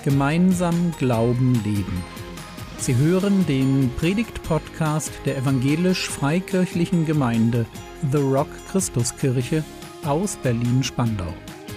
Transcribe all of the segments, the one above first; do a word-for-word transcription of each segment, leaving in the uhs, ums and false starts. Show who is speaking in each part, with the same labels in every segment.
Speaker 1: Gemeinsam Glauben leben. Sie hören den Predigt-Podcast der evangelisch-freikirchlichen Gemeinde The Rock Christuskirche aus Berlin-Spandau.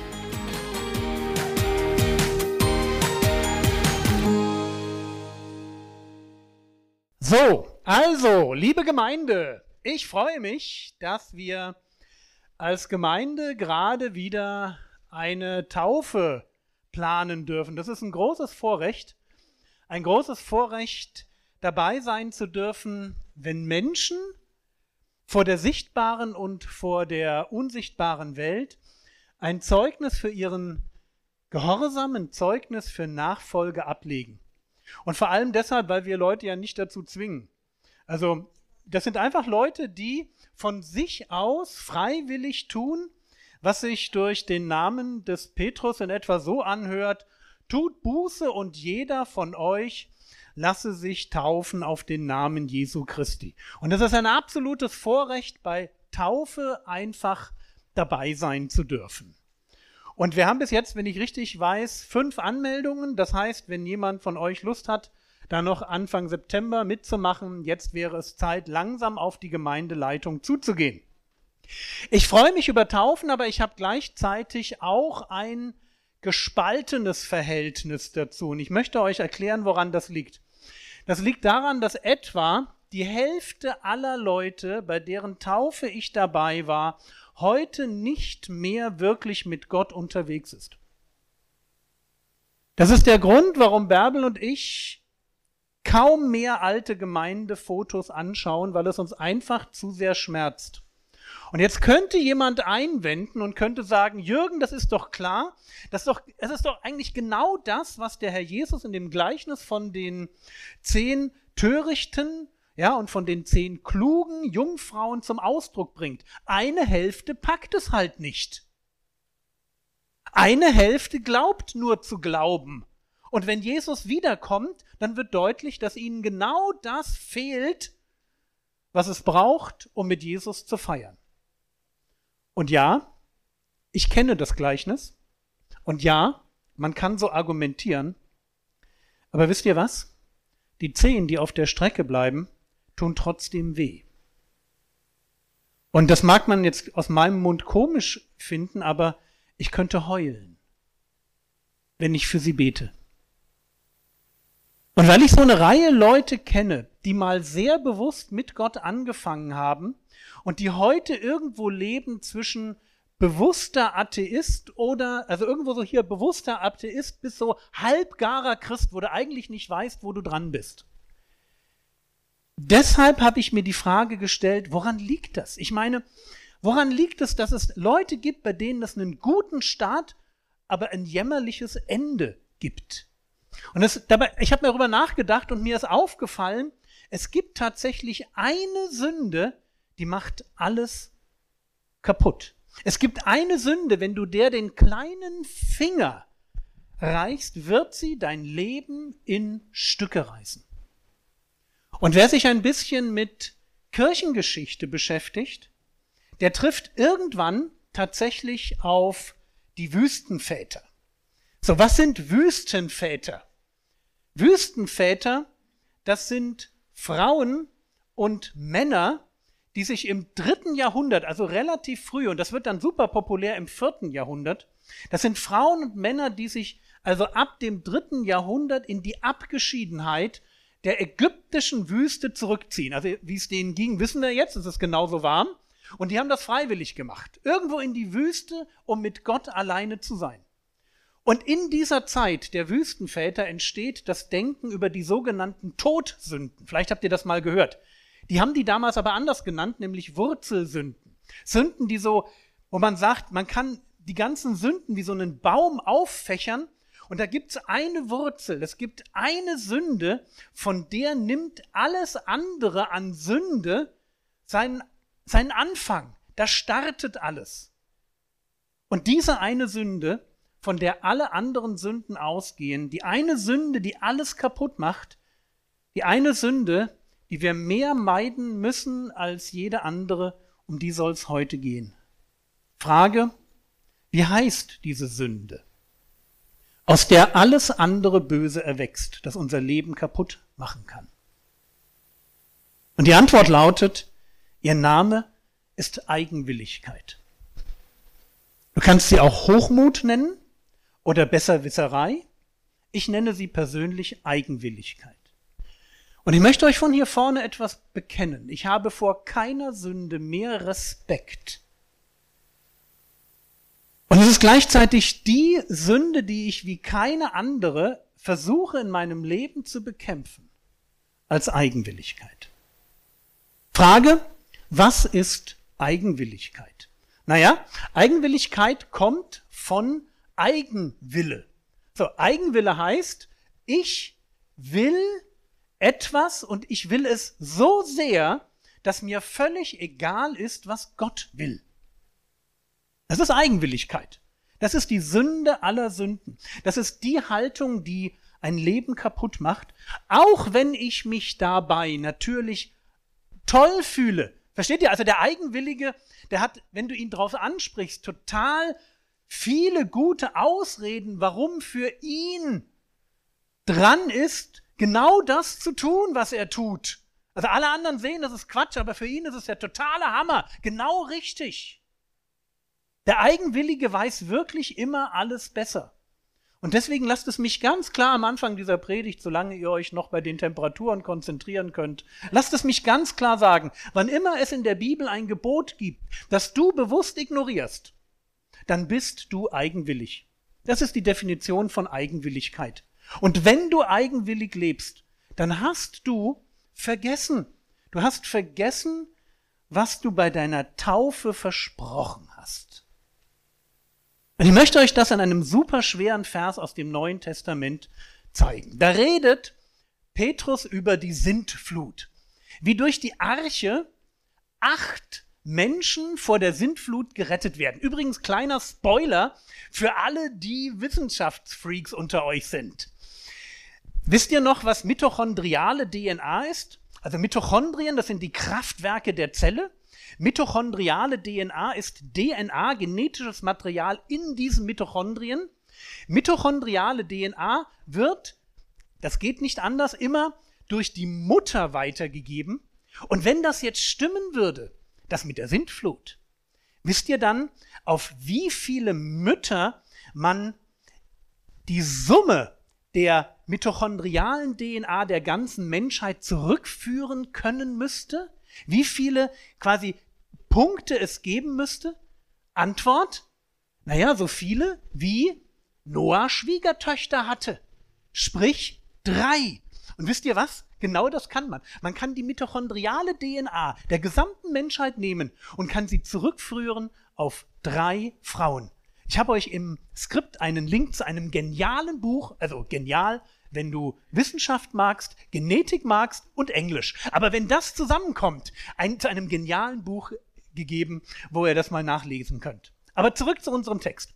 Speaker 2: So, also, liebe Gemeinde, ich freue mich, dass wir als Gemeinde gerade wieder eine Taufe planen dürfen. Das ist ein großes Vorrecht, ein großes Vorrecht, dabei sein zu dürfen, wenn Menschen vor der sichtbaren und vor der unsichtbaren Welt ein Zeugnis für ihren Gehorsam, ein Zeugnis für Nachfolge ablegen. Und vor allem deshalb, weil wir Leute ja nicht dazu zwingen. Also das sind einfach Leute, die von sich aus freiwillig tun, was sich durch den Namen des Petrus in etwa so anhört: Tut Buße und jeder von euch lasse sich taufen auf den Namen Jesu Christi. Und es ist ein absolutes Vorrecht, bei Taufe einfach dabei sein zu dürfen. Und wir haben bis jetzt, wenn ich richtig weiß, fünf Anmeldungen. Das heißt, wenn jemand von euch Lust hat, da noch Anfang September mitzumachen, jetzt wäre es Zeit, langsam auf die Gemeindeleitung zuzugehen. Ich freue mich über Taufen, aber ich habe gleichzeitig auch ein gespaltenes Verhältnis dazu. Und ich möchte euch erklären, woran das liegt. Das liegt daran, dass etwa die Hälfte aller Leute, bei deren Taufe ich dabei war, heute nicht mehr wirklich mit Gott unterwegs ist. Das ist der Grund, warum Bärbel und ich kaum mehr alte Gemeindefotos anschauen, weil es uns einfach zu sehr schmerzt. Und jetzt könnte jemand einwenden und könnte sagen: Jürgen, das ist doch klar, das ist doch, es ist doch eigentlich genau das, was der Herr Jesus in dem Gleichnis von den zehn Törichten, ja, und von den zehn klugen Jungfrauen zum Ausdruck bringt. Eine Hälfte packt es halt nicht. Eine Hälfte glaubt nur zu glauben. Und wenn Jesus wiederkommt, dann wird deutlich, dass ihnen genau das fehlt, was es braucht, um mit Jesus zu feiern. Und ja, ich kenne das Gleichnis. Und ja, man kann so argumentieren. Aber wisst ihr was? Die zehn, die auf der Strecke bleiben, tun trotzdem weh. Und das mag man jetzt aus meinem Mund komisch finden, aber ich könnte heulen, wenn ich für sie bete. Und weil ich so eine Reihe Leute kenne, die mal sehr bewusst mit Gott angefangen haben und die heute irgendwo leben zwischen bewusster Atheist oder, also irgendwo so hier bewusster Atheist bis so halbgarer Christ, wo du eigentlich nicht weißt, wo du dran bist. Deshalb habe ich mir die Frage gestellt, woran liegt das? Ich meine, woran liegt es, dass es Leute gibt, bei denen es einen guten Start, aber ein jämmerliches Ende gibt? Und das, dabei, ich habe mir darüber nachgedacht und mir ist aufgefallen, es gibt tatsächlich eine Sünde, die macht alles kaputt. Es gibt eine Sünde, wenn du der den kleinen Finger reichst, wird sie dein Leben in Stücke reißen. Und wer sich ein bisschen mit Kirchengeschichte beschäftigt, der trifft irgendwann tatsächlich auf die Wüstenväter. So, was sind Wüstenväter? Wüstenväter, das sind Frauen und Männer, die sich im dritten Jahrhundert, also relativ früh, und das wird dann super populär im vierten Jahrhundert, das sind Frauen und Männer, die sich also ab dem dritten Jahrhundert in die Abgeschiedenheit der ägyptischen Wüste zurückziehen. Also wie es denen ging, wissen wir jetzt, es ist genauso warm. Und die haben das freiwillig gemacht. Irgendwo in die Wüste, um mit Gott alleine zu sein. Und in dieser Zeit der Wüstenväter entsteht das Denken über die sogenannten Todsünden. Vielleicht habt ihr das mal gehört. Die haben die damals aber anders genannt, nämlich Wurzelsünden. Sünden, die so, wo man sagt, man kann die ganzen Sünden wie so einen Baum auffächern und da gibt es eine Wurzel, es gibt eine Sünde, von der nimmt alles andere an Sünde seinen, seinen Anfang. Da startet alles. Und diese eine Sünde, von der alle anderen Sünden ausgehen, die eine Sünde, die alles kaputt macht, die eine Sünde, die wir mehr meiden müssen als jede andere, um die soll es heute gehen. Frage: Wie heißt diese Sünde? aus der alles andere Böse erwächst, das unser Leben kaputt machen kann? Und die Antwort lautet, ihr Name ist Eigenwilligkeit. Du kannst sie auch Hochmut nennen oder Besserwisserei. Ich nenne sie persönlich Eigenwilligkeit. Und ich möchte euch von hier vorne etwas bekennen. Ich habe vor keiner Sünde mehr Respekt. Und es ist gleichzeitig die Sünde, die ich wie keine andere versuche in meinem Leben zu bekämpfen, als Eigenwilligkeit. Frage, was ist Eigenwilligkeit? Naja, Eigenwilligkeit kommt von Eigenwille. So, Eigenwille heißt, ich will etwas und ich will es so sehr, dass mir völlig egal ist, was Gott will. Das ist Eigenwilligkeit. Das ist die Sünde aller Sünden. Das ist die Haltung, die ein Leben kaputt macht, auch wenn ich mich dabei natürlich toll fühle. Versteht ihr? Also der Eigenwillige, der hat, wenn du ihn drauf ansprichst, total viele gute Ausreden, warum für ihn dran ist, genau das zu tun, was er tut. Also alle anderen sehen, das ist Quatsch, aber für ihn ist es der totale Hammer. Genau richtig. Der Eigenwillige weiß wirklich immer alles besser. Und deswegen lasst es mich ganz klar am Anfang dieser Predigt, solange ihr euch noch bei den Temperaturen konzentrieren könnt, lasst es mich ganz klar sagen, wann immer es in der Bibel ein Gebot gibt, das du bewusst ignorierst, dann bist du eigenwillig. Das ist die Definition von Eigenwilligkeit. Und wenn du eigenwillig lebst, dann hast du vergessen. Du hast vergessen, was du bei deiner Taufe versprochen hast. Und ich möchte euch das an einem super schweren Vers aus dem Neuen Testament zeigen. Da redet Petrus über die Sintflut. Wie durch die Arche acht Menschen vor der Sintflut gerettet werden. Übrigens, kleiner Spoiler für alle, die Wissenschaftsfreaks unter euch sind. Wisst ihr noch, was mitochondriale D N A ist? Also Mitochondrien, das sind die Kraftwerke der Zelle. Mitochondriale D N A ist D N A, genetisches Material in diesen Mitochondrien. Mitochondriale D N A wird, das geht nicht anders, immer durch die Mutter weitergegeben. Und wenn das jetzt stimmen würde, das mit der Sintflut, wisst ihr dann, auf wie viele Mütter man die Summe der mitochondrialen D N A der ganzen Menschheit zurückführen können müsste? Wie viele quasi Punkte es geben müsste? Antwort, naja, so viele wie Noah Schwiegertöchter hatte. Sprich, drei. Und wisst ihr was? Genau das kann man. Man kann die mitochondriale D N A der gesamten Menschheit nehmen und kann sie zurückführen auf drei Frauen. Ich habe euch im Skript einen Link zu einem genialen Buch, also genial, wenn du Wissenschaft magst, Genetik magst und Englisch. Aber wenn das zusammenkommt, ein, zu einem genialen Buch gegeben, wo ihr das mal nachlesen könnt. Aber zurück zu unserem Text.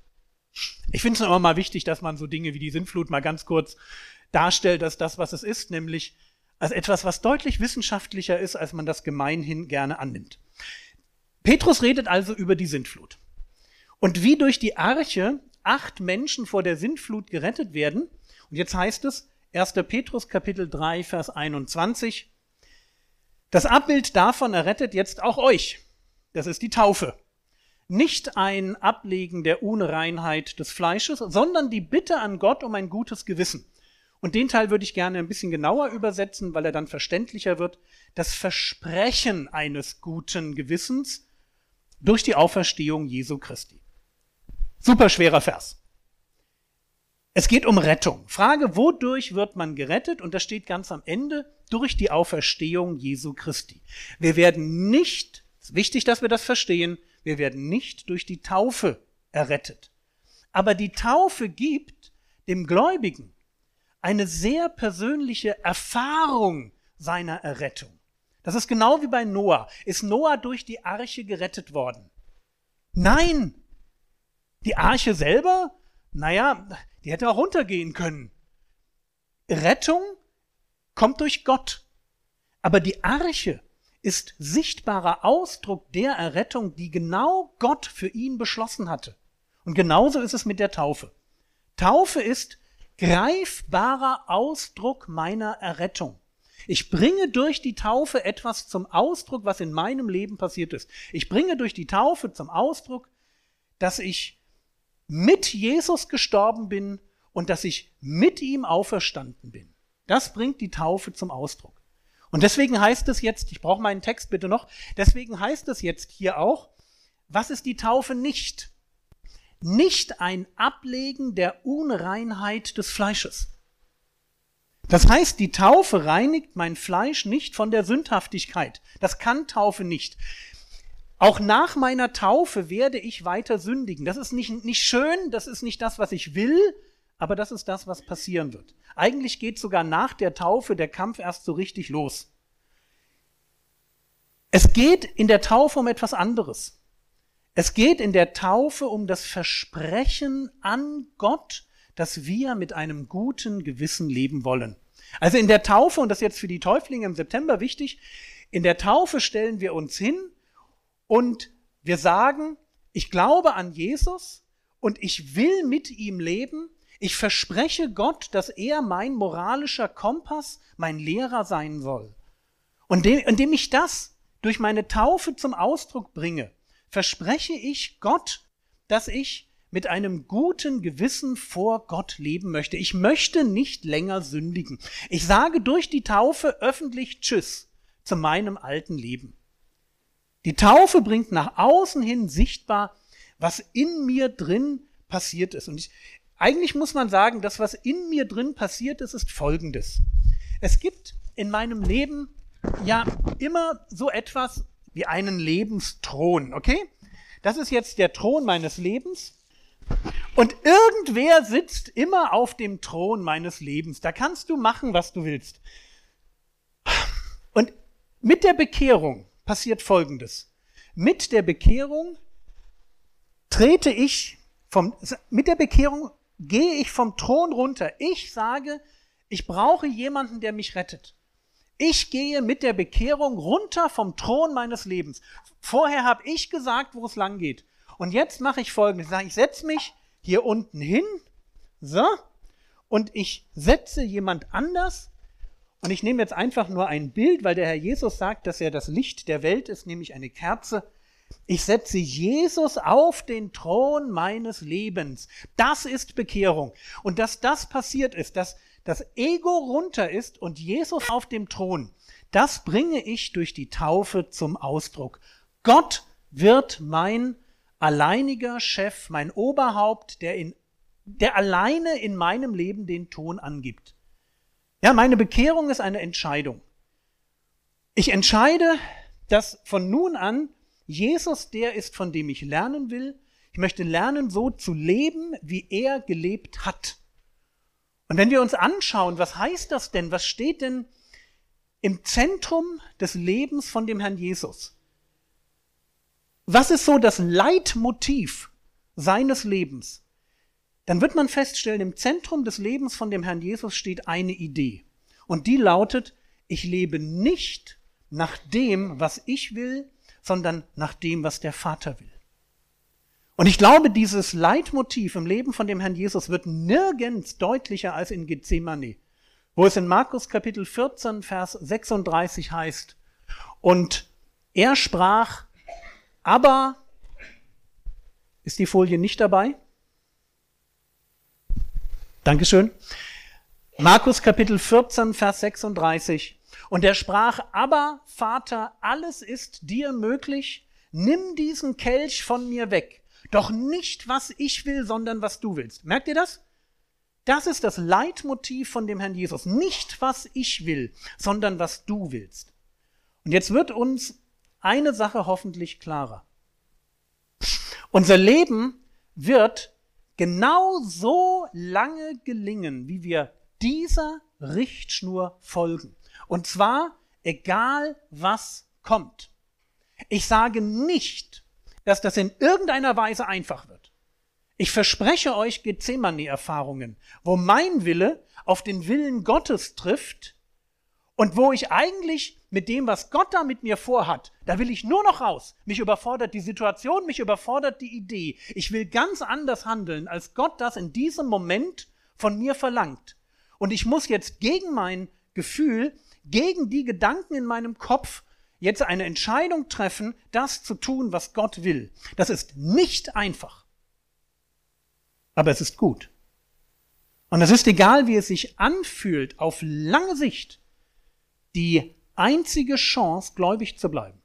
Speaker 2: Ich finde es immer mal wichtig, dass man so Dinge wie die Sintflut mal ganz kurz darstellt, als das, was es ist, nämlich als etwas, was deutlich wissenschaftlicher ist, als man das gemeinhin gerne annimmt. Petrus redet also über die Sintflut. Und wie durch die Arche acht Menschen vor der Sintflut gerettet werden, und jetzt heißt es, erster Petrus Kapitel drei, Vers einundzwanzig, das Abbild davon errettet jetzt auch euch. Das ist die Taufe. Nicht ein Ablegen der Unreinheit des Fleisches, sondern die Bitte an Gott um ein gutes Gewissen. Und den Teil würde ich gerne ein bisschen genauer übersetzen, weil er dann verständlicher wird. Das Versprechen eines guten Gewissens durch die Auferstehung Jesu Christi. Super schwerer Vers. Es geht um Rettung. Frage, wodurch wird man gerettet? Und das steht ganz am Ende, durch die Auferstehung Jesu Christi. Wir werden nicht, es ist wichtig, dass wir das verstehen, wir werden nicht durch die Taufe errettet. Aber die Taufe gibt dem Gläubigen eine sehr persönliche Erfahrung seiner Errettung. Das ist genau wie bei Noah. Ist Noah durch die Arche gerettet worden? Nein! Die Arche selber, naja, die hätte auch runtergehen können. Rettung kommt durch Gott. Aber die Arche ist sichtbarer Ausdruck der Errettung, die genau Gott für ihn beschlossen hatte. Und genauso ist es mit der Taufe. Taufe ist greifbarer Ausdruck meiner Errettung. Ich bringe durch die Taufe etwas zum Ausdruck, was in meinem Leben passiert ist. Ich bringe durch die Taufe zum Ausdruck, dass ich mit Jesus gestorben bin und dass ich mit ihm auferstanden bin. Das bringt die Taufe zum Ausdruck. Und deswegen heißt es jetzt, ich brauche meinen Text bitte noch, deswegen heißt es jetzt hier auch, was ist die Taufe nicht? Nicht ein Ablegen der Unreinheit des Fleisches. Das heißt, die Taufe reinigt mein Fleisch nicht von der Sündhaftigkeit. Das kann Taufe nicht. Auch nach meiner Taufe werde ich weiter sündigen. Das ist nicht, nicht schön, das ist nicht das, was ich will, aber das ist das, was passieren wird. Eigentlich geht sogar nach der Taufe der Kampf erst so richtig los. Es geht in der Taufe um etwas anderes. Es geht in der Taufe um das Versprechen an Gott, dass wir mit einem guten Gewissen leben wollen. Also in der Taufe, und das ist jetzt für die Täuflinge im September wichtig, in der Taufe stellen wir uns hin und wir sagen, ich glaube an Jesus und ich will mit ihm leben. Ich verspreche Gott, dass er mein moralischer Kompass, mein Lehrer sein soll. Und indem ich das durch meine Taufe zum Ausdruck bringe, verspreche ich Gott, dass ich mit einem guten Gewissen vor Gott leben möchte. Ich möchte nicht länger sündigen. Ich sage durch die Taufe öffentlich Tschüss zu meinem alten Leben. Die Taufe bringt nach außen hin sichtbar, was in mir drin passiert ist. Und ich, eigentlich muss man sagen, das, was in mir drin passiert ist, ist Folgendes. Es gibt in meinem Leben ja immer so etwas wie einen Lebensthron, okay? Das ist jetzt der Thron meines Lebens. Und irgendwer sitzt immer auf dem Thron meines Lebens. Da kannst du machen, was du willst. Und mit der Bekehrung passiert Folgendes. Mit der Bekehrung trete ich vom, mit der Bekehrung gehe ich vom Thron runter. Ich sage, ich brauche jemanden, der mich rettet. Ich gehe mit der Bekehrung runter vom Thron meines Lebens. Vorher habe ich gesagt, wo es lang geht. Und jetzt mache ich Folgendes. Ich sage, ich setze mich hier unten hin, so, und ich setze jemand anders. Und ich nehme jetzt einfach nur ein Bild, weil der Herr Jesus sagt, dass er das Licht der Welt ist, nämlich eine Kerze. Ich setze Jesus auf den Thron meines Lebens. Das ist Bekehrung. Und dass das passiert ist, dass das Ego runter ist und Jesus auf dem Thron, das bringe ich durch die Taufe zum Ausdruck. Gott wird mein alleiniger Chef, mein Oberhaupt, der, in, der alleine in meinem Leben den Ton angibt. Ja, meine Bekehrung ist eine Entscheidung. Ich entscheide, dass von nun an Jesus der ist, von dem ich lernen will. Ich möchte lernen, so zu leben, wie er gelebt hat. Und wenn wir uns anschauen, was heißt das denn? Was steht denn im Zentrum des Lebens von dem Herrn Jesus? Was ist so das Leitmotiv seines Lebens? Dann wird man feststellen, im Zentrum des Lebens von dem Herrn Jesus steht eine Idee. Und die lautet, ich lebe nicht nach dem, was ich will, sondern nach dem, was der Vater will. Und ich glaube, dieses Leitmotiv im Leben von dem Herrn Jesus wird nirgends deutlicher als in Gethsemane, wo es in Markus Kapitel vierzehn, Vers sechsunddreißig heißt, und er sprach, aber, ist die Folie nicht dabei? Dankeschön. Markus Kapitel vierzehn, Vers sechsunddreißig. Und er sprach, aber Vater, alles ist dir möglich, nimm diesen Kelch von mir weg. Doch nicht, was ich will, sondern was du willst. Merkt ihr das? Das ist das Leitmotiv von dem Herrn Jesus. Nicht, was ich will, sondern was du willst. Und jetzt wird uns eine Sache hoffentlich klarer. Unser Leben wird genau so lange gelingen, wie wir dieser Richtschnur folgen. Und zwar, egal was kommt. Ich sage nicht, dass das in irgendeiner Weise einfach wird. Ich verspreche euch Gethsemane-Erfahrungen, wo mein Wille auf den Willen Gottes trifft Und wo ich eigentlich mit dem, was Gott da mit mir vorhat, da will ich nur noch raus. Mich überfordert die Situation, mich überfordert die Idee. Ich will ganz anders handeln, als Gott das in diesem Moment von mir verlangt. Und ich muss jetzt gegen mein Gefühl, gegen die Gedanken in meinem Kopf jetzt eine Entscheidung treffen, das zu tun, was Gott will. Das ist nicht einfach. Aber es ist gut. Und es ist egal, wie es sich anfühlt, auf lange Sicht die einzige Chance, gläubig zu bleiben.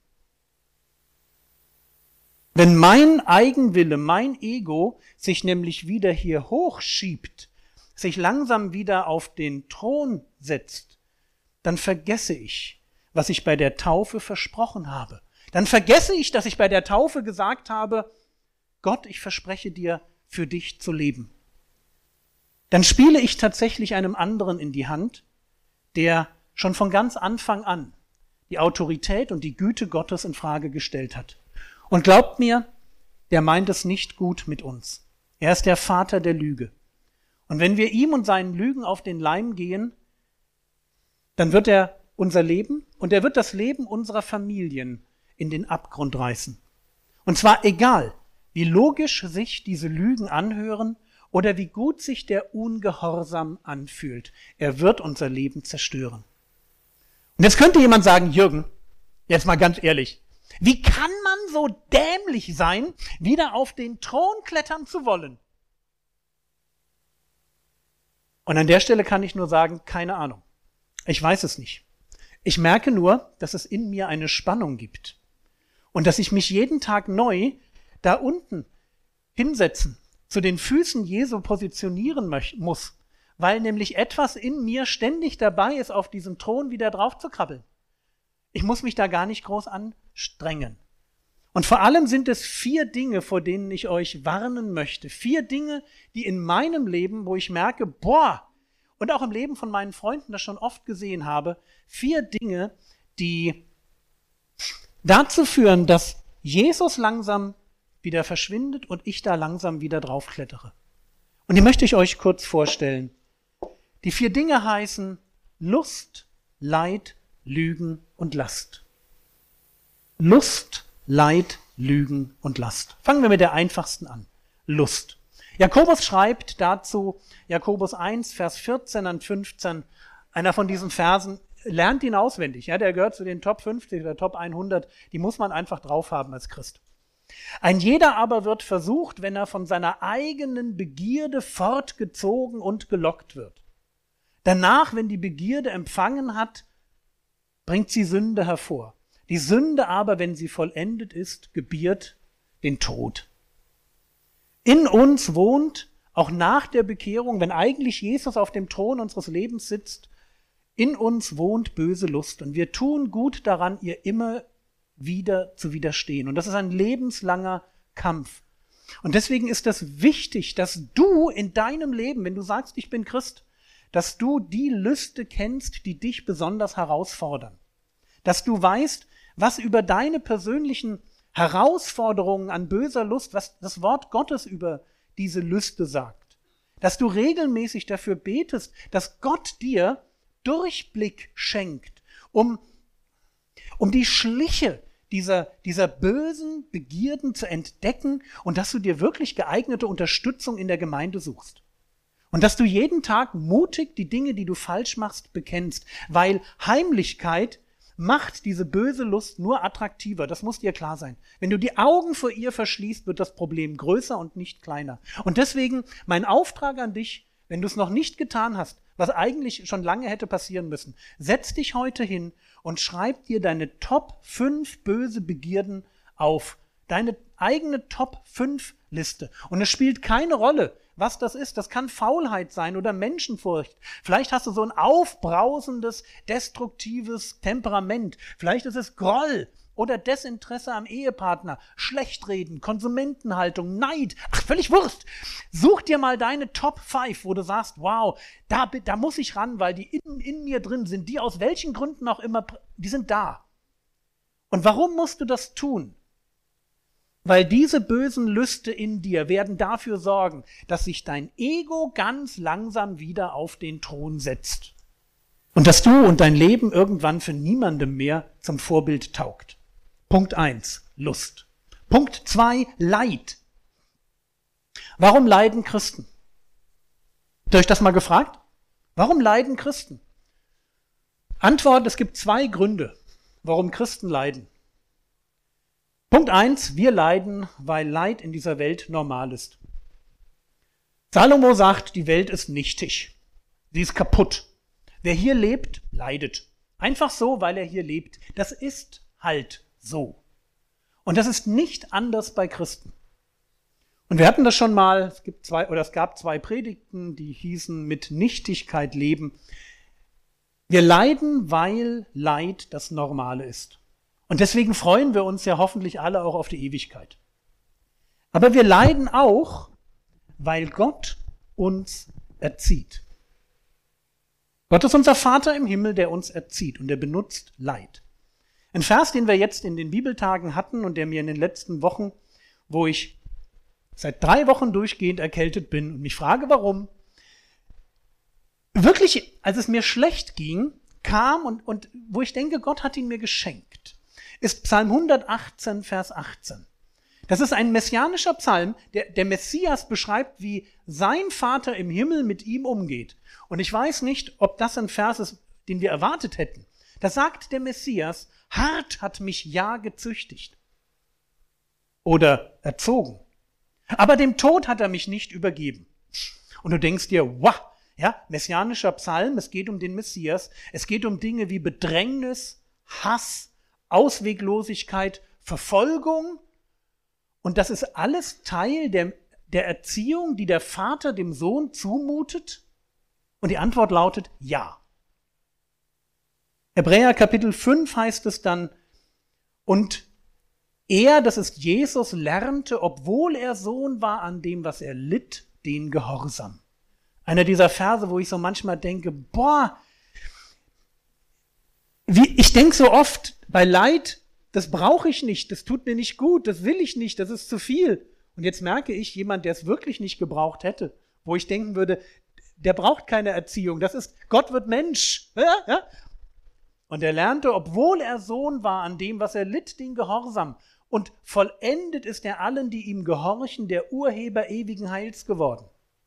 Speaker 2: Wenn mein Eigenwille, mein Ego sich nämlich wieder hier hochschiebt, sich langsam wieder auf den Thron setzt, dann vergesse ich, was ich bei der Taufe versprochen habe. Dann vergesse ich, dass ich bei der Taufe gesagt habe, Gott, ich verspreche dir, für dich zu leben. Dann spiele ich tatsächlich einem anderen in die Hand, der schon von ganz Anfang an die Autorität und die Güte Gottes in Frage gestellt hat. Und glaubt mir, der meint es nicht gut mit uns. Er ist der Vater der Lüge. Und wenn wir ihm und seinen Lügen auf den Leim gehen, dann wird er unser Leben und er wird das Leben unserer Familien in den Abgrund reißen. Und zwar egal, wie logisch sich diese Lügen anhören oder wie gut sich der Ungehorsam anfühlt. Er wird unser Leben zerstören. Und jetzt könnte jemand sagen, Jürgen, jetzt mal ganz ehrlich, wie kann man so dämlich sein, wieder auf den Thron klettern zu wollen? Und an der Stelle kann ich nur sagen, keine Ahnung. Ich weiß es nicht. Ich merke nur, dass es in mir eine Spannung gibt. Und dass ich mich jeden Tag neu da unten hinsetzen, zu den Füßen Jesu positionieren möch- muss, weil nämlich etwas in mir ständig dabei ist, auf diesen Thron wieder drauf zu krabbeln. Ich muss mich da gar nicht groß anstrengen. Und vor allem sind es vier Dinge, vor denen ich euch warnen möchte. Vier Dinge, die in meinem Leben, wo ich merke, boah, und auch im Leben von meinen Freunden das schon oft gesehen habe, vier Dinge, die dazu führen, dass Jesus langsam wieder verschwindet und ich da langsam wieder draufklettere. Und die möchte ich euch kurz vorstellen. Die vier Dinge heißen Lust, Leid, Lügen und Last. Lust, Leid, Lügen und Last. Fangen wir mit der einfachsten an. Lust. Jakobus schreibt dazu, Jakobus eins, Vers vierzehn und fünfzehn, einer von diesen Versen, lernt ihn auswendig. Ja, der gehört zu den Top fünfzig oder Top hundert, die muss man einfach drauf haben als Christ. Ein jeder aber wird versucht, wenn er von seiner eigenen Begierde fortgezogen und gelockt wird. Danach, wenn die Begierde empfangen hat, bringt sie Sünde hervor. Die Sünde aber, wenn sie vollendet ist, gebiert den Tod. In uns wohnt, auch nach der Bekehrung, wenn eigentlich Jesus auf dem Thron unseres Lebens sitzt, in uns wohnt böse Lust und wir tun gut daran, ihr immer wieder zu widerstehen. Und das ist ein lebenslanger Kampf. Und deswegen ist es wichtig, dass du in deinem Leben, wenn du sagst, ich bin Christ, dass du die Lüste kennst, die dich besonders herausfordern. Dass du weißt, was über deine persönlichen Herausforderungen an böser Lust, was das Wort Gottes über diese Lüste sagt. Dass du regelmäßig dafür betest, dass Gott dir Durchblick schenkt, um, um die Schliche dieser, dieser bösen Begierden zu entdecken und dass du dir wirklich geeignete Unterstützung in der Gemeinde suchst. Und dass du jeden Tag mutig die Dinge, die du falsch machst, bekennst, weil Heimlichkeit macht diese böse Lust nur attraktiver. Das muss dir klar sein. Wenn du die Augen vor ihr verschließt, wird das Problem größer und nicht kleiner. Und deswegen mein Auftrag an dich, wenn du es noch nicht getan hast, was eigentlich schon lange hätte passieren müssen, setz dich heute hin und schreib dir deine Top fünf böse Begierden auf. Deine eigene Top fünf Liste. Und es spielt keine Rolle, was das ist. Das kann Faulheit sein oder Menschenfurcht. Vielleicht hast du so ein aufbrausendes, destruktives Temperament. Vielleicht ist es Groll oder Desinteresse am Ehepartner, Schlechtreden, Konsumentenhaltung, Neid. Ach, völlig Wurst. Such dir mal deine Top fünf, wo du sagst, wow, da, da muss ich ran, weil die in, in mir drin sind, die aus welchen Gründen auch immer, die sind da. Und warum musst du das tun? Weil diese bösen Lüste in dir werden dafür sorgen, dass sich dein Ego ganz langsam wieder auf den Thron setzt. Und dass du und dein Leben irgendwann für niemandem mehr zum Vorbild taugt. Punkt eins, Lust. Punkt zwei, Leid. Warum leiden Christen? Habt ihr euch das mal gefragt? Warum leiden Christen? Antwort, es gibt zwei Gründe, warum Christen leiden. Punkt eins, wir leiden, weil Leid in dieser Welt normal ist. Salomo sagt, die Welt ist nichtig. Sie ist kaputt. Wer hier lebt, leidet. Einfach so, weil er hier lebt. Das ist halt so. Und das ist nicht anders bei Christen. Und wir hatten das schon mal, es gibt zwei, oder es gab zwei Predigten, die hießen mit Nichtigkeit leben. Wir leiden, weil Leid das Normale ist. Und deswegen freuen wir uns ja hoffentlich alle auch auf die Ewigkeit. Aber wir leiden auch, weil Gott uns erzieht. Gott ist unser Vater im Himmel, der uns erzieht und der benutzt Leid. Ein Vers, den wir jetzt in den Bibeltagen hatten und der mir in den letzten Wochen, wo ich seit drei Wochen durchgehend erkältet bin und mich frage, warum, wirklich, als es mir schlecht ging, kam und, und wo ich denke, Gott hat ihn mir geschenkt, ist Psalm hundertachtzehn, Vers achtzehn. Das ist ein messianischer Psalm, der, der Messias beschreibt, wie sein Vater im Himmel mit ihm umgeht. Und ich weiß nicht, ob das ein Vers ist, den wir erwartet hätten. Da sagt der Messias, hart hat mich ja gezüchtigt oder erzogen. Aber dem Tod hat er mich nicht übergeben. Und du denkst dir, wow, ja, messianischer Psalm, es geht um den Messias, es geht um Dinge wie Bedrängnis, Hass, Ausweglosigkeit, Verfolgung. Und das ist alles Teil der, der Erziehung, die der Vater dem Sohn zumutet? Und die Antwort lautet ja. Hebräer Kapitel fünf heißt es dann, und er, das ist Jesus, lernte, obwohl er Sohn war, an dem, was er litt, den Gehorsam. Einer dieser Verse, wo ich so manchmal denke, boah, wie, ich denke so oft bei Leid, das brauche ich nicht, das tut mir nicht gut, das will ich nicht, das ist zu viel. Und jetzt merke ich, jemand, der es wirklich nicht gebraucht hätte, wo ich denken würde, der braucht keine Erziehung, das ist, Gott wird Mensch. Ja, ja. Und er lernte, obwohl er Sohn war, an dem, was er litt, den Gehorsam. Und vollendet ist er allen, die ihm gehorchen, der Urheber ewigen Heils geworden.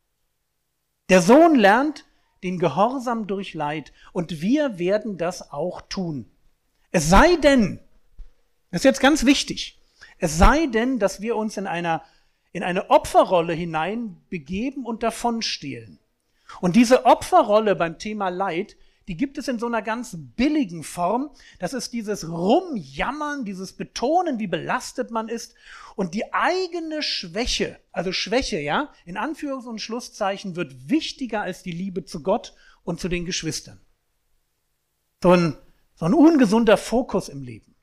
Speaker 2: Der Sohn lernt den Gehorsam durch Leid und wir werden das auch tun. Es sei denn, das ist jetzt ganz wichtig, es sei denn, dass wir uns in einer, in eine Opferrolle hineinbegeben und davonstehlen. Und diese Opferrolle beim Thema Leid, die gibt es in so einer ganz billigen Form. Das ist dieses Rumjammern, dieses Betonen, wie belastet man ist und die eigene Schwäche, also Schwäche, ja, in Anführungs- und Schlusszeichen, wird wichtiger als die Liebe zu Gott und zu den Geschwistern. So ein, so ein ungesunder Fokus im Leben.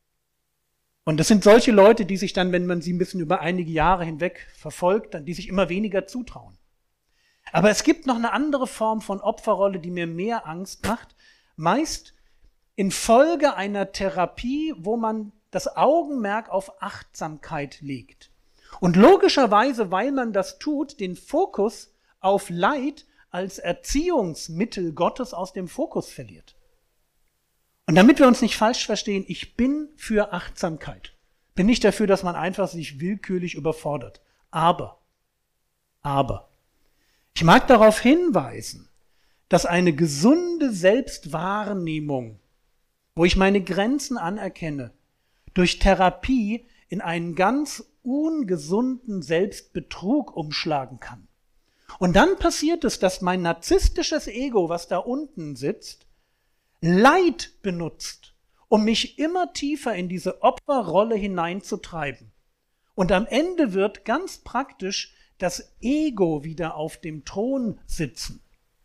Speaker 2: Und das sind solche Leute, die sich dann, wenn man sie ein bisschen über einige Jahre hinweg verfolgt, dann die sich immer weniger zutrauen. Aber es gibt noch eine andere Form von Opferrolle, die mir mehr Angst macht. Meist infolge einer Therapie, wo man das Augenmerk auf Achtsamkeit legt. Und logischerweise, weil man das tut, den Fokus auf Leid als Erziehungsmittel Gottes aus dem Fokus verliert. Und damit wir uns nicht falsch verstehen, ich bin für Achtsamkeit. Bin nicht dafür, dass man einfach sich willkürlich überfordert. Aber, aber, ich mag darauf hinweisen, dass eine gesunde Selbstwahrnehmung, wo ich meine Grenzen anerkenne, durch Therapie in einen ganz ungesunden Selbstbetrug umschlagen kann. Und dann passiert es, dass mein narzisstisches Ego, was da unten sitzt, Leid benutzt, um mich immer tiefer in diese Opferrolle hineinzutreiben. Und am Ende wird ganz praktisch das Ego wieder auf dem Thron sitzen.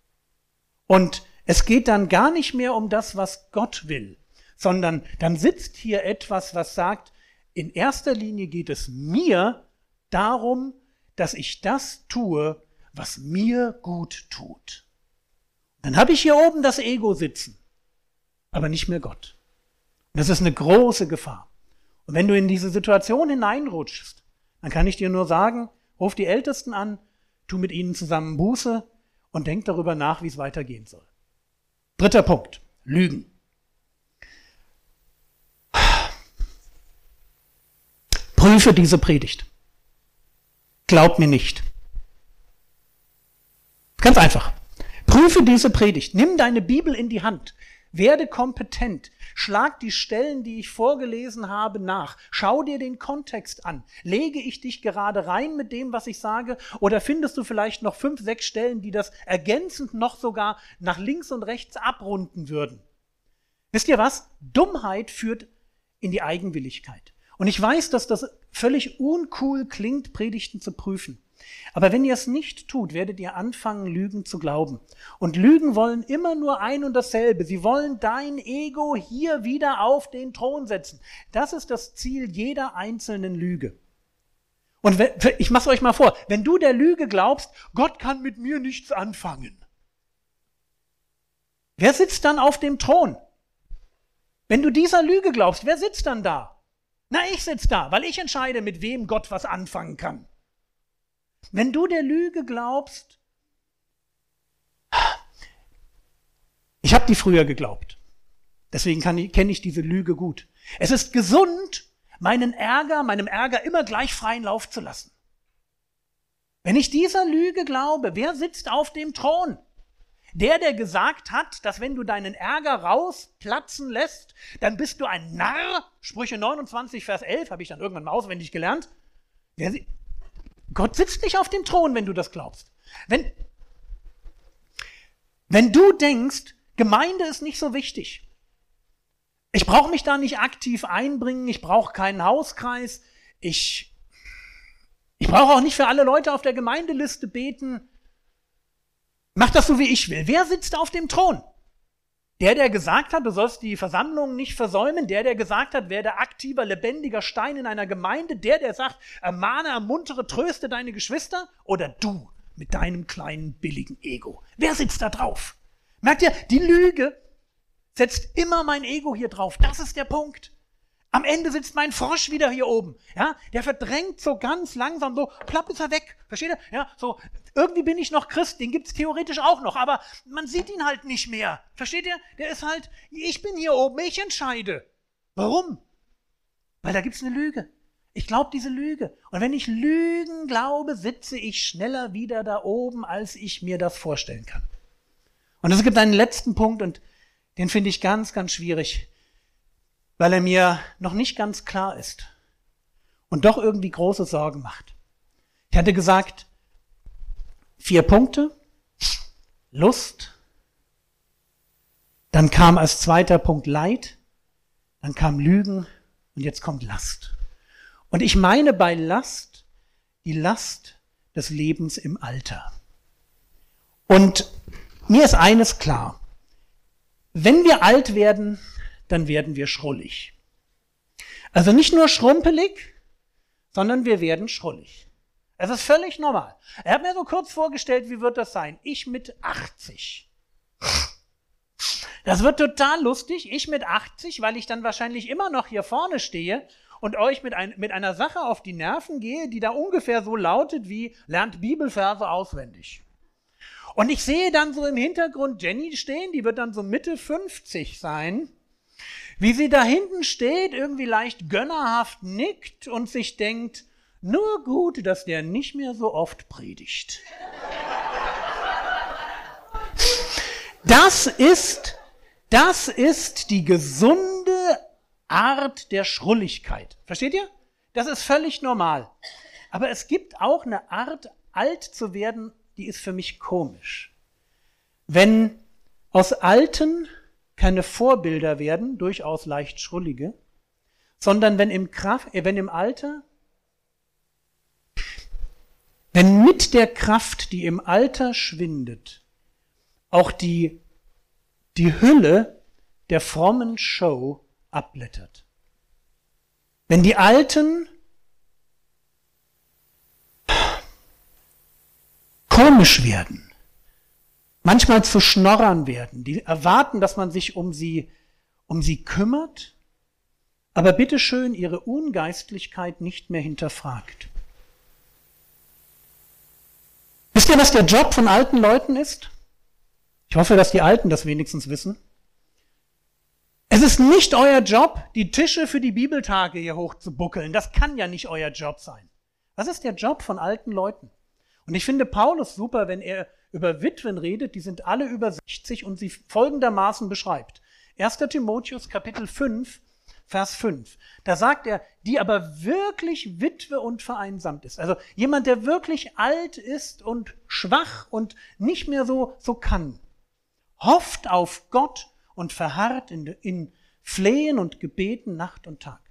Speaker 2: Und es geht dann gar nicht mehr um das, was Gott will, sondern dann sitzt hier etwas, was sagt, in erster Linie geht es mir darum, dass ich das tue, was mir gut tut. Dann habe ich hier oben das Ego sitzen, aber nicht mehr Gott. Und das ist eine große Gefahr. Und wenn du in diese Situation hineinrutschst, dann kann ich dir nur sagen, ruf die Ältesten an, tu mit ihnen zusammen Buße und denk darüber nach, wie es weitergehen soll. Dritter Punkt, Lügen. Prüfe diese Predigt. Glaub mir nicht. Ganz einfach. Prüfe diese Predigt. Nimm deine Bibel in die Hand. Werde kompetent. Schlag die Stellen, die ich vorgelesen habe, nach. Schau dir den Kontext an. Lege ich dich gerade rein mit dem, was ich sage? Oder findest du vielleicht noch fünf, sechs Stellen, die das ergänzend noch sogar nach links und rechts abrunden würden? Wisst ihr was? Dummheit führt in die Eigenwilligkeit. Und ich weiß, dass das völlig uncool klingt, Predigten zu prüfen. Aber wenn ihr es nicht tut, werdet ihr anfangen, Lügen zu glauben. Und Lügen wollen immer nur ein und dasselbe. Sie wollen dein Ego hier wieder auf den Thron setzen. Das ist das Ziel jeder einzelnen Lüge. Und ich mache es euch mal vor, wenn du der Lüge glaubst, Gott kann mit mir nichts anfangen. Wer sitzt dann auf dem Thron? Wenn du dieser Lüge glaubst, wer sitzt dann da? Na, ich sitze da, weil ich entscheide, mit wem Gott was anfangen kann. Wenn du der Lüge glaubst, ich habe die früher geglaubt, deswegen kenne ich diese Lüge gut. Es ist gesund, meinen Ärger, meinem Ärger immer gleich freien Lauf zu lassen. Wenn ich dieser Lüge glaube, wer sitzt auf dem Thron? Der, der gesagt hat, dass wenn du deinen Ärger rausplatzen lässt, dann bist du ein Narr. Sprüche neunundzwanzig, Vers elf, habe ich dann irgendwann mal auswendig gelernt. Der, Gott sitzt nicht auf dem Thron, wenn du das glaubst. Wenn, wenn du denkst, Gemeinde ist nicht so wichtig. Ich brauche mich da nicht aktiv einbringen, ich brauche keinen Hauskreis, ich, ich brauche auch nicht für alle Leute auf der Gemeindeliste beten. Mach das so, wie ich will. Wer sitzt auf dem Thron? Der, der gesagt hat, du sollst die Versammlung nicht versäumen. Der, der gesagt hat, werde aktiver, lebendiger Stein in einer Gemeinde. Der, der sagt, ermahne, ermuntere, tröste deine Geschwister. Oder du mit deinem kleinen, billigen Ego. Wer sitzt da drauf? Merkt ihr, die Lüge setzt immer mein Ego hier drauf. Das ist der Punkt. Am Ende sitzt mein Frosch wieder hier oben. Ja, der verdrängt so ganz langsam, so plapp ist er weg. Versteht ihr? Ja, so irgendwie bin ich noch Christ, den gibt es theoretisch auch noch, aber man sieht ihn halt nicht mehr. Versteht ihr? Der ist halt, ich bin hier oben, ich entscheide. Warum? Weil da gibt es eine Lüge. Ich glaube diese Lüge. Und wenn ich Lügen glaube, sitze ich schneller wieder da oben, als ich mir das vorstellen kann. Und es gibt einen letzten Punkt und den finde ich ganz, ganz schwierig, weil er mir noch nicht ganz klar ist und doch irgendwie große Sorgen macht. Ich hatte gesagt, vier Punkte, Lust, dann kam als zweiter Punkt Leid, dann kam Lügen und jetzt kommt Last. Und ich meine bei Last die Last des Lebens im Alter. Und mir ist eines klar, wenn wir alt werden, dann werden wir schrullig. Also nicht nur schrumpelig, sondern wir werden schrullig. Es ist völlig normal. Er hat mir so kurz vorgestellt, wie wird das sein? Ich mit achtzig. Das wird total lustig. Ich mit achtzig, weil ich dann wahrscheinlich immer noch hier vorne stehe und euch mit, ein, mit einer Sache auf die Nerven gehe, die da ungefähr so lautet wie, lernt Bibelverse auswendig. Und ich sehe dann so im Hintergrund Jenny stehen, die wird dann so Mitte fünfzig sein, wie sie da hinten steht, irgendwie leicht gönnerhaft nickt und sich denkt, nur gut, dass der nicht mehr so oft predigt. Das ist, das ist die gesunde Art der Schrulligkeit. Versteht ihr? Das ist völlig normal. Aber es gibt auch eine Art, alt zu werden, die ist für mich komisch. Wenn aus Alten keine Vorbilder werden, durchaus leicht schrullige, sondern wenn im, Kraft, äh, wenn im Alter, wenn mit der Kraft, die im Alter schwindet, auch die, die Hülle der frommen Show abblättert. Wenn die Alten komisch werden, manchmal zu Schnorrern werden, die erwarten, dass man sich um sie, um sie kümmert, aber bitteschön ihre Ungeistlichkeit nicht mehr hinterfragt. Wisst ihr, was der Job von alten Leuten ist? Ich Ich hoffe, dass die Alten das wenigstens wissen. Es ist nicht euer Job, die Tische für die Bibeltage hier hochzubuckeln. Das kann ja nicht euer Job sein. Was ist der Job von alten Leuten? Und ich finde Paulus super, wenn er über Witwen redet, die sind alle über sechzig und sie folgendermaßen beschreibt. erster Timotheus Kapitel fünf, Vers fünf. Da sagt er, die aber wirklich Witwe und vereinsamt ist. Also jemand, der wirklich alt ist und schwach und nicht mehr so, so kann. Hofft auf Gott und verharrt in, in Flehen und Gebeten Nacht und Tag.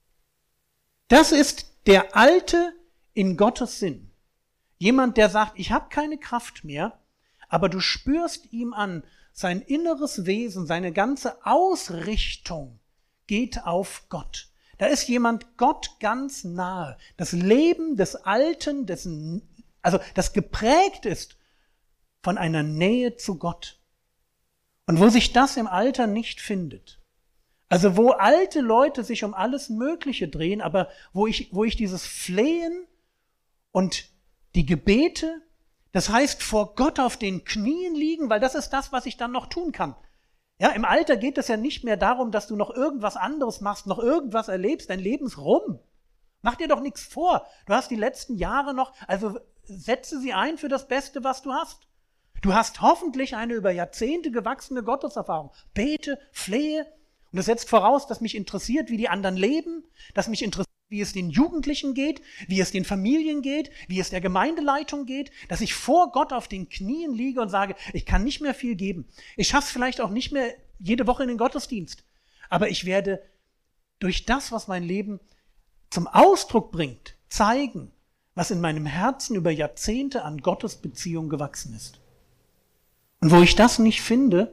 Speaker 2: Das ist der Alte in Gottes Sinn. Jemand, der sagt, ich habe keine Kraft mehr, aber du spürst ihm an, sein inneres Wesen, seine ganze Ausrichtung geht auf Gott. Da ist jemand Gott ganz nahe. Das Leben des Alten, dessen, also das geprägt ist von einer Nähe zu Gott. Und wo sich das im Alter nicht findet. Also wo alte Leute sich um alles Mögliche drehen, aber wo ich, wo ich dieses Flehen und die Gebete, das heißt vor Gott auf den Knien liegen, weil das ist das, was ich dann noch tun kann. Ja, im Alter geht es ja nicht mehr darum, dass du noch irgendwas anderes machst, noch irgendwas erlebst, dein Leben ist rum. Mach dir doch nichts vor. Du hast die letzten Jahre noch, also setze sie ein für das Beste, was du hast. Du hast hoffentlich eine über Jahrzehnte gewachsene Gotteserfahrung. Bete, flehe. Und das setzt voraus, dass mich interessiert, wie die anderen leben, dass mich interessiert, wie es den Jugendlichen geht, wie es den Familien geht, wie es der Gemeindeleitung geht, dass ich vor Gott auf den Knien liege und sage, ich kann nicht mehr viel geben. Ich schaffe es vielleicht auch nicht mehr jede Woche in den Gottesdienst. Aber ich werde durch das, was mein Leben zum Ausdruck bringt, zeigen, was in meinem Herzen über Jahrzehnte an Gottes Beziehung gewachsen ist. Und wo ich das nicht finde,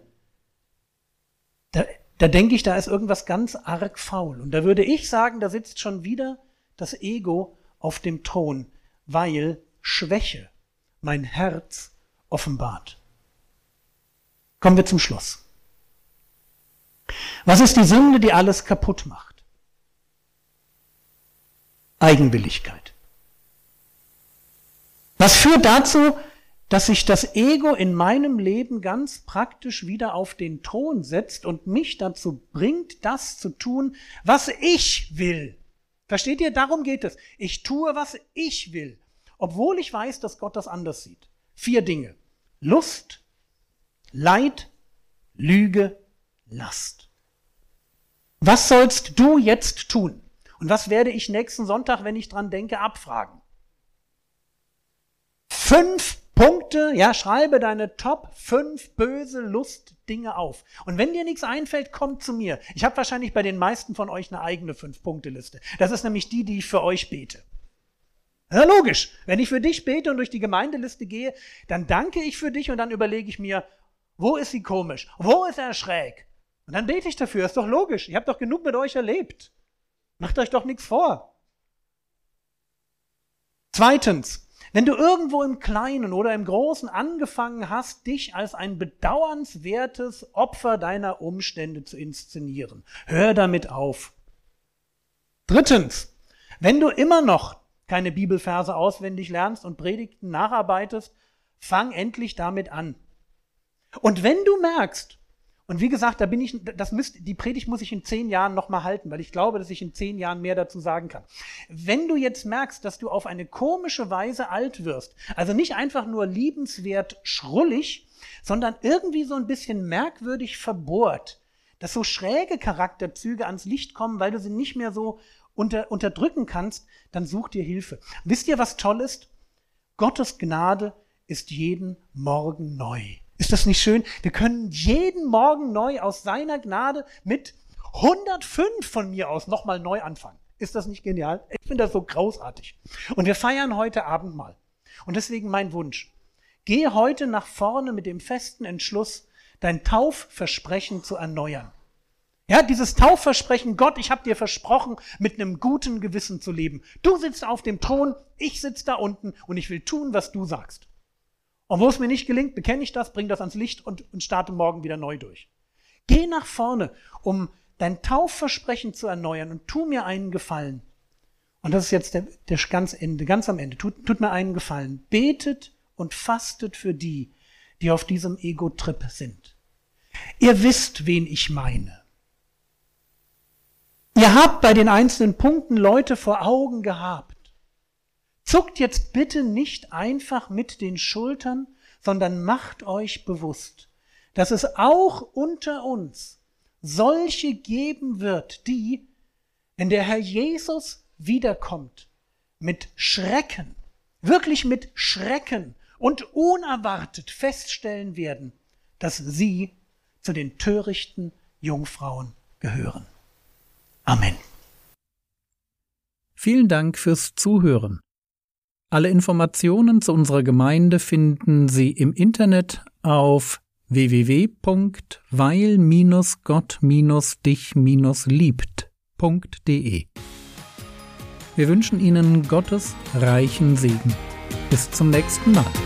Speaker 2: da, da denke ich, da ist irgendwas ganz arg faul. Und da würde ich sagen, da sitzt schon wieder das Ego auf dem Thron, weil Schwäche mein Herz offenbart. Kommen wir zum Schluss. Was ist die Sünde, die alles kaputt macht? Eigenwilligkeit. Was führt dazu, dass sich das Ego in meinem Leben ganz praktisch wieder auf den Thron setzt und mich dazu bringt, das zu tun, was ich will. Versteht ihr? Darum geht es. Ich tue, was ich will, obwohl ich weiß, dass Gott das anders sieht. Vier Dinge. Lust, Leid, Lüge, Last. Was sollst du jetzt tun? Und was werde ich nächsten Sonntag, wenn ich dran denke, abfragen? Fünf Punkte, ja, schreibe deine Top fünf böse Lustdinge auf. Und wenn dir nichts einfällt, komm zu mir. Ich habe wahrscheinlich bei den meisten von euch eine eigene Fünf-Punkte-Liste. Das ist nämlich die, die ich für euch bete. Ja, logisch. Wenn ich für dich bete und durch die Gemeindeliste gehe, dann danke ich für dich und dann überlege ich mir, wo ist sie komisch? Wo ist er schräg? Und dann bete ich dafür. Ist doch logisch. Ihr habt doch genug mit euch erlebt. Macht euch doch nichts vor. Zweitens. Wenn du irgendwo im Kleinen oder im Großen angefangen hast, dich als ein bedauernswertes Opfer deiner Umstände zu inszenieren, hör damit auf. Drittens, wenn du immer noch keine Bibelverse auswendig lernst und Predigten nacharbeitest, fang endlich damit an. Und wenn du merkst, und wie gesagt, da bin ich, das müsst, die Predigt muss ich in zehn Jahren nochmal halten, weil ich glaube, dass ich in zehn Jahren mehr dazu sagen kann. Wenn du jetzt merkst, dass du auf eine komische Weise alt wirst, also nicht einfach nur liebenswert schrullig, sondern irgendwie so ein bisschen merkwürdig verbohrt, dass so schräge Charakterzüge ans Licht kommen, weil du sie nicht mehr so unter, unterdrücken kannst, dann such dir Hilfe. Wisst ihr, was toll ist? Gottes Gnade ist jeden Morgen neu. Ist das nicht schön? Wir können jeden Morgen neu aus seiner Gnade mit hundertfünf von mir aus nochmal neu anfangen. Ist das nicht genial? Ich finde das so großartig. Und wir feiern heute Abendmahl. Und deswegen mein Wunsch. Geh heute nach vorne mit dem festen Entschluss, dein Taufversprechen zu erneuern. Ja, dieses Taufversprechen, Gott, ich habe dir versprochen, mit einem guten Gewissen zu leben. Du sitzt auf dem Thron, ich sitze da unten und ich will tun, was du sagst. Und wo es mir nicht gelingt, bekenne ich das, bring das ans Licht und, und starte morgen wieder neu durch. Geh nach vorne, um dein Taufversprechen zu erneuern und tu mir einen Gefallen. Und das ist jetzt der, der ganz Ende, ganz am Ende. Tut, tut mir einen Gefallen. Betet und fastet für die, die auf diesem Ego-Trip sind. Ihr wisst, wen ich meine. Ihr habt bei den einzelnen Punkten Leute vor Augen gehabt. Zuckt jetzt bitte nicht einfach mit den Schultern, sondern macht euch bewusst, dass es auch unter uns solche geben wird, die, wenn der Herr Jesus wiederkommt, mit Schrecken, wirklich mit Schrecken und unerwartet feststellen werden, dass sie zu den törichten Jungfrauen gehören. Amen.
Speaker 1: Vielen Dank fürs Zuhören. Alle Informationen zu unserer Gemeinde finden Sie im Internet auf w w w punkt weil Gott dich liebt punkt d e. Wir wünschen Ihnen Gottes reichen Segen. Bis zum nächsten Mal.